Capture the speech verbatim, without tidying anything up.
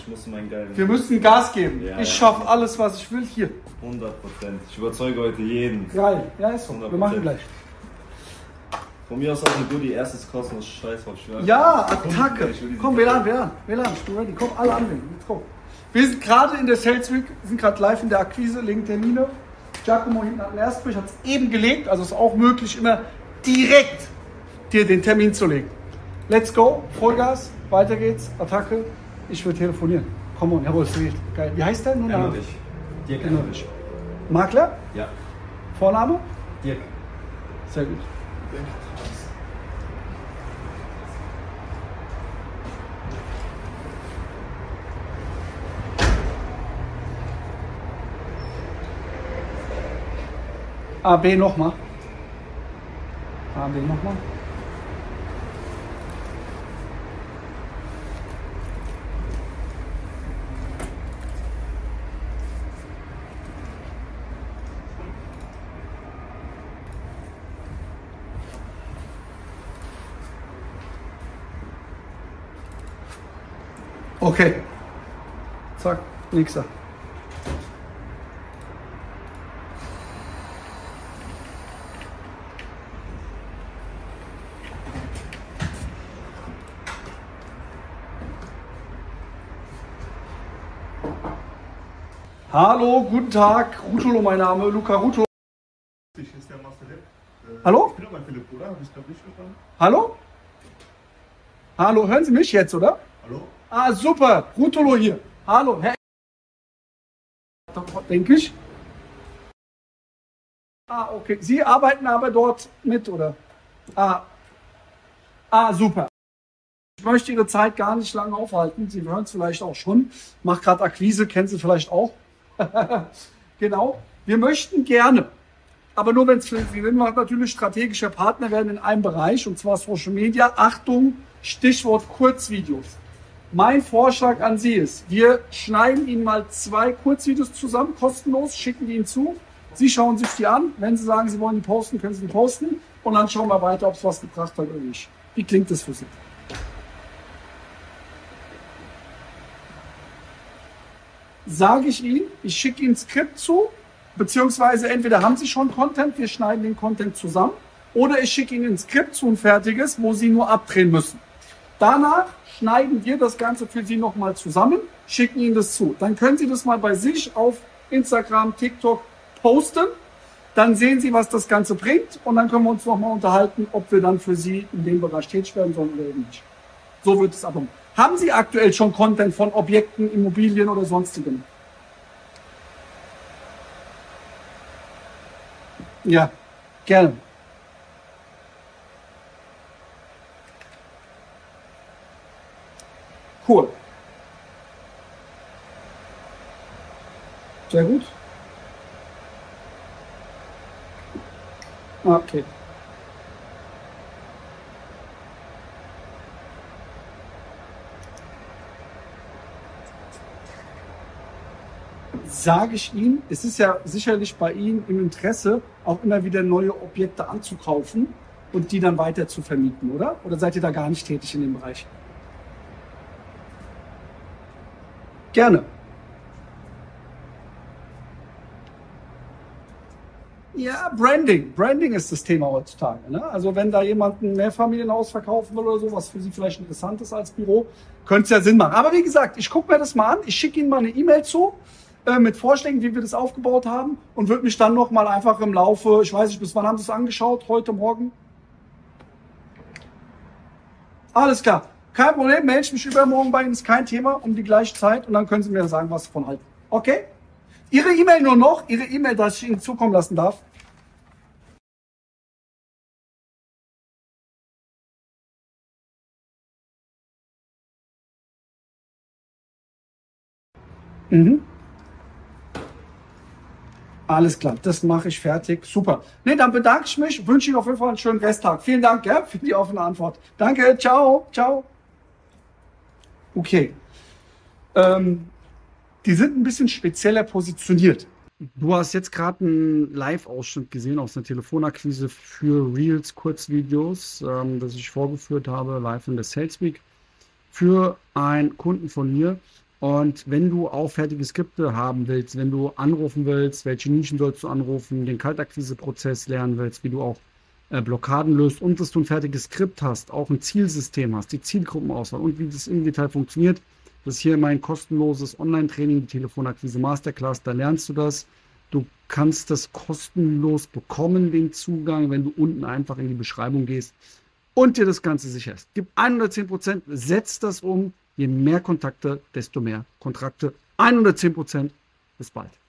ich muss meinen geilen... Wir müssen Gas geben. Ja, ich ja. schaffe alles, was ich will. Hier. hundert Prozent. Ich überzeuge heute jeden. Geil. Ja, ist so. hundert Prozent. Wir machen gleich. Von mir aus auch eine Goodie, erstes kostenlos, scheiß drauf, schwör. Ja, Attacke. Ich will diese Komm, W L A N, W L A N. W L A N, bist du ready? Komm, alle anwenden. Let's go. Wir sind gerade in der Sales Week, sind gerade live in der Akquise, legen Termine. Giacomo hinten an den Erstbrich hat es eben gelegt, also ist auch möglich, immer direkt dir den Termin zu legen. Let's go, Vollgas, weiter geht's, Attacke. Ich will telefonieren. Komm on, jawohl, es geht. Geil. Wie heißt der? Nur Name? Emmerich. Dirk Emmerich. Emmerich. Makler? Ja. Vorname? Dirk. Sehr gut. A B nochmal. A B nochmal. Okay. Zack, nächster. Hallo, guten Tag. Rutolo, mein Name, Luca Rutolo. Ich ist der mal Philipp. Äh, Hallo? Ich bin aber Philipp, oder? Habe ich glaube nicht verstanden. Hallo? Hallo, hören Sie mich jetzt, oder? Hallo? Ah, super. Rutolo hier. Hallo, Herr. Denke ich. Ah, okay. Sie arbeiten aber dort mit, oder? Ah. Ah, super. Ich möchte Ihre Zeit gar nicht lange aufhalten. Sie hören es vielleicht auch schon. Macht gerade Akquise, kennen Sie vielleicht auch. Genau. Wir möchten gerne, aber nur wenn es für Sie Sinn macht, natürlich strategischer Partner werden in einem Bereich, und zwar Social Media. Achtung, Stichwort Kurzvideos. Mein Vorschlag an Sie ist, wir schneiden Ihnen mal zwei Kurzvideos zusammen, kostenlos, schicken die Ihnen zu. Sie schauen sich die an. Wenn Sie sagen, Sie wollen die posten, können Sie die posten. Und dann schauen wir weiter, ob es was gebracht hat oder nicht. Wie klingt das für Sie? Sage ich Ihnen, ich schicke Ihnen ein Skript zu, beziehungsweise entweder haben Sie schon Content, wir schneiden den Content zusammen, oder ich schicke Ihnen ein Skript zu, ein fertiges, wo Sie nur abdrehen müssen. Danach schneiden wir das Ganze für Sie nochmal zusammen, schicken Ihnen das zu. Dann können Sie das mal bei sich auf Instagram, TikTok posten. Dann sehen Sie, was das Ganze bringt, und dann können wir uns nochmal unterhalten, ob wir dann für Sie in dem Bereich tätig werden sollen oder eben nicht. So wird es aber. Haben Sie aktuell schon Content von Objekten, Immobilien oder sonstigem? Ja, gerne. Cool. Sehr gut. Okay. Sage ich Ihnen, es ist ja sicherlich bei Ihnen im Interesse, auch immer wieder neue Objekte anzukaufen und die dann weiter zu vermieten, oder? Oder seid ihr da gar nicht tätig in dem Bereich? Gerne. Ja, Branding. Branding ist das Thema heutzutage. Ne? Also wenn da jemand ein Mehrfamilienhaus verkaufen will oder so, was für Sie vielleicht interessant ist als Büro, könnte es ja Sinn machen. Aber wie gesagt, ich gucke mir das mal an. Ich schicke Ihnen mal eine E-Mail zu äh, mit Vorschlägen, wie wir das aufgebaut haben, und würde mich dann noch mal einfach im Laufe, ich weiß nicht, bis wann haben Sie es angeschaut? Heute Morgen? Alles klar. Kein Problem, melde ich mich übermorgen bei Ihnen, ist kein Thema, um die gleiche Zeit, und dann können Sie mir sagen, was Sie davon halten. Okay? Ihre E-Mail nur noch, Ihre E-Mail, dass ich Ihnen zukommen lassen darf. Mhm. Alles klar, das mache ich fertig. Super. Nee, dann bedanke ich mich, wünsche Ihnen auf jeden Fall einen schönen Resttag. Vielen Dank, gell, für die offene Antwort. Danke, ciao, ciao. Okay. Ähm, die sind ein bisschen spezieller positioniert. Du hast jetzt gerade einen Live-Ausschnitt gesehen aus einer Telefonakquise für Reels, Kurzvideos, ähm, das ich vorgeführt habe, live in der Sales Week, für einen Kunden von mir. Und wenn du auch fertige Skripte haben willst, wenn du anrufen willst, welche Nischen sollst du anrufen, den Kaltakquise-Prozess lernen willst, wie du auch äh, Blockaden löst und dass du ein fertiges Skript hast, auch ein Zielsystem hast, die Zielgruppenauswahl und wie das im Detail funktioniert, das ist hier mein kostenloses Online-Training, die Telefonakquise Masterclass, da lernst du das. Du kannst das kostenlos bekommen, den Zugang, wenn du unten einfach in die Beschreibung gehst und dir das Ganze sicherst. Gib hundertzehn Prozent, setz das um. Je mehr Kontakte, desto mehr Kontrakte. hundertzehn Prozent. Bis bald.